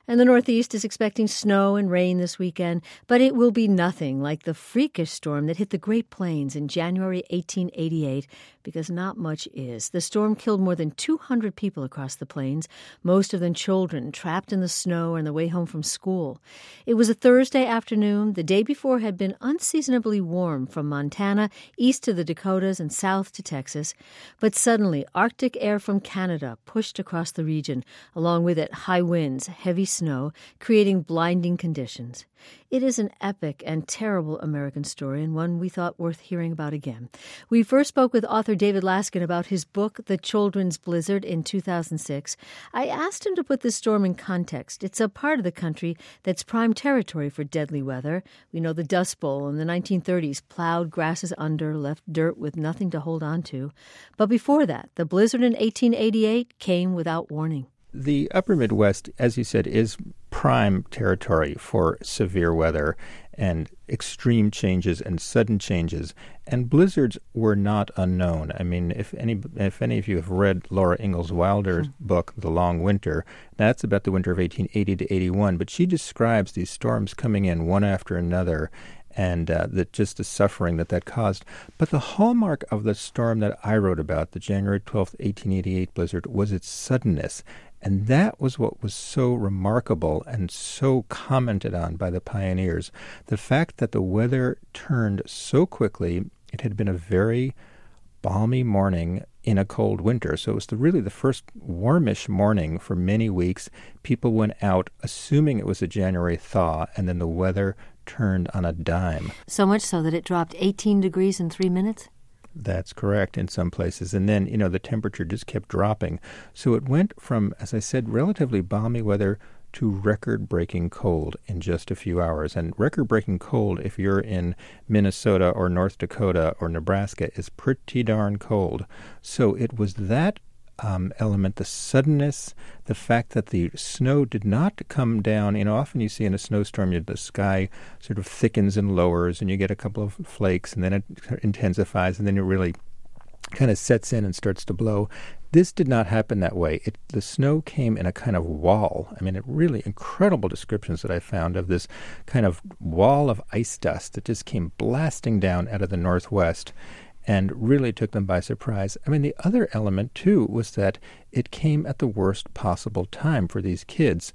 And the Northeast is expecting snow and rain this weekend, but it will be nothing like the freakish storm that hit the Great Plains in January 1888, because not much is. The storm killed more than 200 people across the plains, most of them children trapped in the snow on the way home from school. It was a Thursday afternoon. The day before had been unseasonably warm from Montana east to the Dakotas and south to Texas. But suddenly, Arctic air from Canada pushed across the region, along with it high winds, heavy snow, creating blinding conditions. It is an epic and terrible American story, and one we thought worth hearing about again. We first spoke with author David Laskin about his book, The Children's Blizzard, in 2006. I asked him to put this storm in context. It's a part of the country that's prime territory for deadly weather. We know the Dust Bowl in the 1930s plowed grasses under, left dirt with nothing to hold on to. But before that, the blizzard in 1888 came without warning. The upper Midwest, as you said, is prime territory for severe weather and extreme changes and sudden changes. And blizzards were not unknown. I mean, if any of you have read Laura Ingalls Wilder's book, The Long Winter, that's about the winter of 1880 to 81. But she describes these storms coming in one after another, and just the suffering that caused. But the hallmark of the storm that I wrote about, the January 12th, 1888 blizzard, was its suddenness. And that was what was so remarkable and so commented on by the pioneers. The fact that the weather turned so quickly. It had been a very balmy morning in a cold winter. So it was really the first warmish morning for many weeks. People went out assuming it was a January thaw, and then the weather turned on a dime. So much so that it dropped 18 degrees in 3 minutes? That's correct in some places. And then, the temperature just kept dropping. So it went from, as I said, relatively balmy weather to record-breaking cold in just a few hours. And record-breaking cold, if you're in Minnesota or North Dakota or Nebraska, is pretty darn cold. So it was that element, the suddenness, the fact that the snow did not come down. Often you see in a snowstorm, the sky sort of thickens and lowers, and you get a couple of flakes, and then it intensifies, and then it really kind of sets in and starts to blow. This did not happen that way. The snow came in a kind of wall. I mean, really incredible descriptions that I found of this kind of wall of ice dust that just came blasting down out of the northwest and really took them by surprise. I mean, the other element, too, was that it came at the worst possible time for these kids.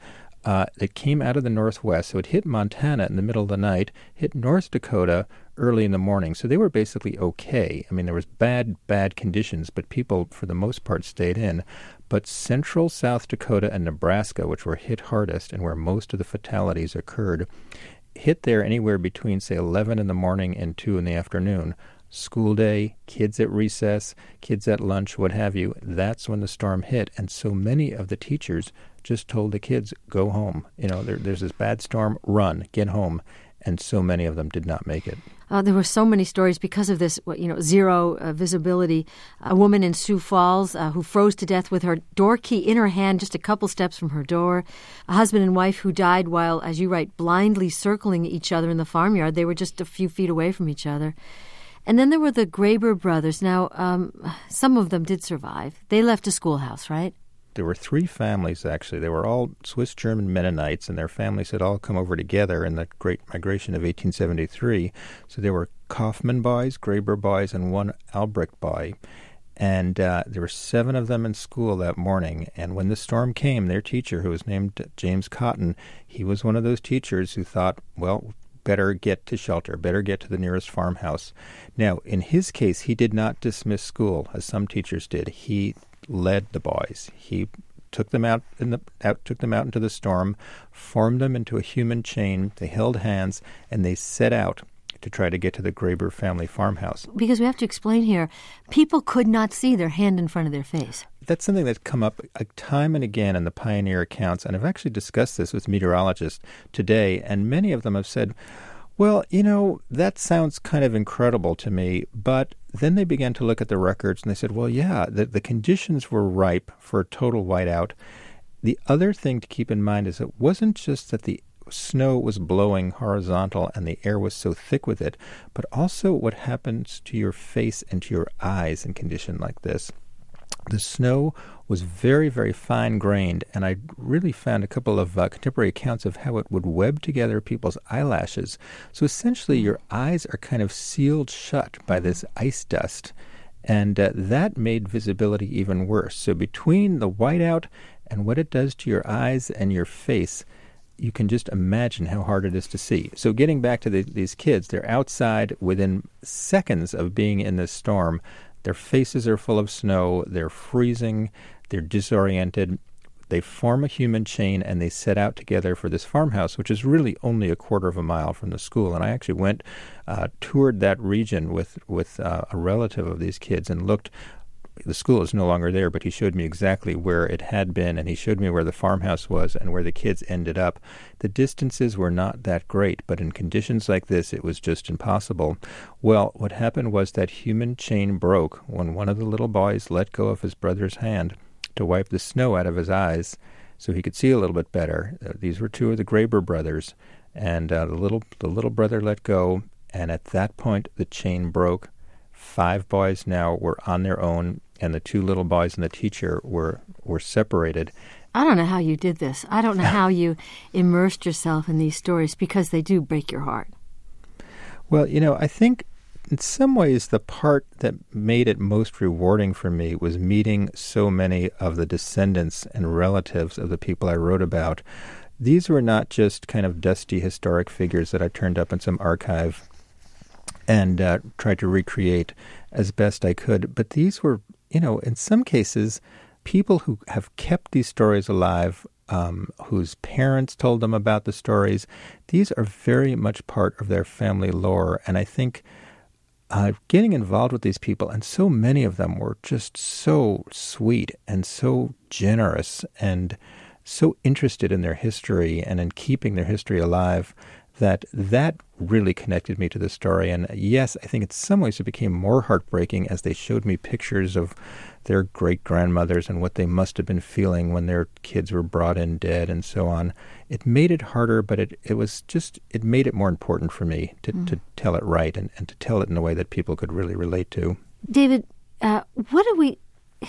It came out of the northwest, so it hit Montana in the middle of the night, hit North Dakota early in the morning. So they were basically okay. I mean, there was bad conditions, but people, for the most part, stayed in. But central South Dakota and Nebraska, which were hit hardest and where most of the fatalities occurred, hit there anywhere between, say, 11 in the morning and 2 in the afternoon. School day, kids at recess, kids at lunch, what have you, that's when the storm hit. And so many of the teachers just told the kids, go home. There's this bad storm, run, get home. And so many of them did not make it. There were so many stories because of this, zero visibility. A woman in Sioux Falls who froze to death with her door key in her hand just a couple steps from her door. A husband and wife who died while, as you write, blindly circling each other in the farmyard. They were just a few feet away from each other. And then there were the Graber brothers. Now, some of them did survive. They left a schoolhouse, right? There were 3 families, actually. They were all Swiss-German Mennonites, and their families had all come over together in the Great Migration of 1873. So there were Kaufman boys, Graber boys, and 1 Albrecht boy. And there were 7 of them in school that morning. And when the storm came, their teacher, who was named James Cotton, he was one of those teachers who thought, well, better get to shelter, better get to the nearest farmhouse. Now, in his case, he did not dismiss school, as some teachers did. He led the boys. He took them out into the storm, formed them into a human chain. They held hands, and they set out to try to get to the Graber family farmhouse. Because we have to explain here, people could not see their hand in front of their face. That's something that's come up time and again in the pioneer accounts, and I've actually discussed this with meteorologists today, and many of them have said, well, that sounds kind of incredible to me, but then they began to look at the records, and they said, well, yeah, the conditions were ripe for a total whiteout. The other thing to keep in mind is it wasn't just that the snow was blowing horizontal and the air was so thick with it, but also what happens to your face and to your eyes in a condition like this. The snow was very, very fine-grained, and I really found a couple of contemporary accounts of how it would web together people's eyelashes. So essentially, your eyes are kind of sealed shut by this ice dust, and that made visibility even worse. So between the whiteout and what it does to your eyes and your face, you can just imagine how hard it is to see. So getting back to these kids, they're outside within seconds of being in this storm. Their faces are full of snow. They're freezing. They're disoriented. They form a human chain, and they set out together for this farmhouse, which is really only a quarter of a mile from the school. And I actually toured that region with a relative of these kids and looked. The school is no longer there, but he showed me exactly where it had been, and he showed me where the farmhouse was and where the kids ended up. The distances were not that great, but in conditions like this, it was just impossible. Well, what happened was that human chain broke when one of the little boys let go of his brother's hand to wipe the snow out of his eyes so he could see a little bit better. These were two of the Graber brothers, and the little brother let go, and at that point, the chain broke. 5 boys now were on their own, and the 2 little boys and the teacher were separated. I don't know how you did this. I don't know how you immersed yourself in these stories, because they do break your heart. Well, I think in some ways the part that made it most rewarding for me was meeting so many of the descendants and relatives of the people I wrote about. These were not just kind of dusty historic figures that I turned up in some archive and tried to recreate as best I could. But these were, in some cases, people who have kept these stories alive, whose parents told them about the stories. These are very much part of their family lore. And I think getting involved with these people, and so many of them were just so sweet and so generous and so interested in their history and in keeping their history alive, that really connected me to the story. And yes, I think in some ways it became more heartbreaking as they showed me pictures of their great-grandmothers and what they must have been feeling when their kids were brought in dead and so on. It made it harder, but it made it more important for me to tell it right and to tell it in a way that people could really relate to. David, what do we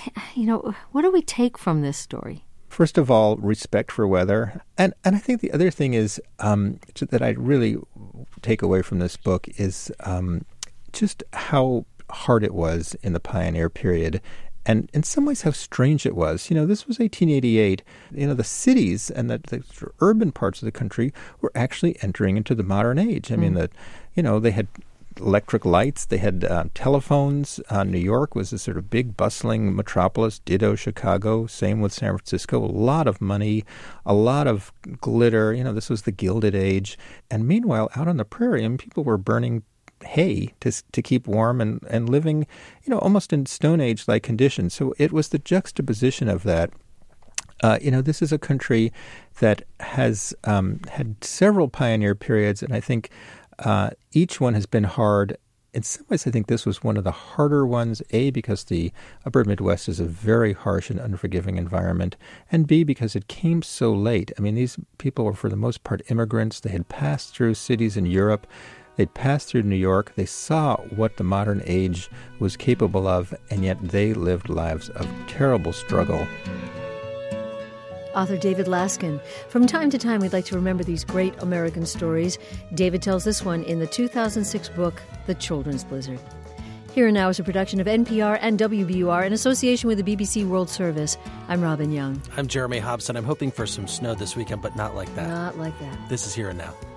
take from this story? First of all, respect for weather. And I think the other thing is that I really take away from this book is just how hard it was in the pioneer period. And in some ways, how strange it was. This was 1888. The cities and the urban parts of the country were actually entering into the modern age. I mean, they had electric lights, they had telephones. New York was a sort of big, bustling metropolis. Ditto Chicago. Same with San Francisco. A lot of money, a lot of glitter. This was the Gilded Age. And meanwhile, out on the prairie, people were burning hay to keep warm and living, almost in Stone Age-like conditions. So it was the juxtaposition of that. This is a country that has had several pioneer periods, and I think each one has been hard. In some ways, I think this was one of the harder ones, A, because the upper Midwest is a very harsh and unforgiving environment, and B, because it came so late. I mean, these people were, for the most part, immigrants. They had passed through cities in Europe. They'd passed through New York. They saw what the modern age was capable of, and yet they lived lives of terrible struggle. Author David Laskin. From time to time, we'd like to remember these great American stories. David tells this one in the 2006 book, The Children's Blizzard. Here and Now is a production of NPR and WBUR in association with the BBC World Service. I'm Robin Young. I'm Jeremy Hobson. I'm hoping for some snow this weekend, but not like that. Not like that. This is Here and Now.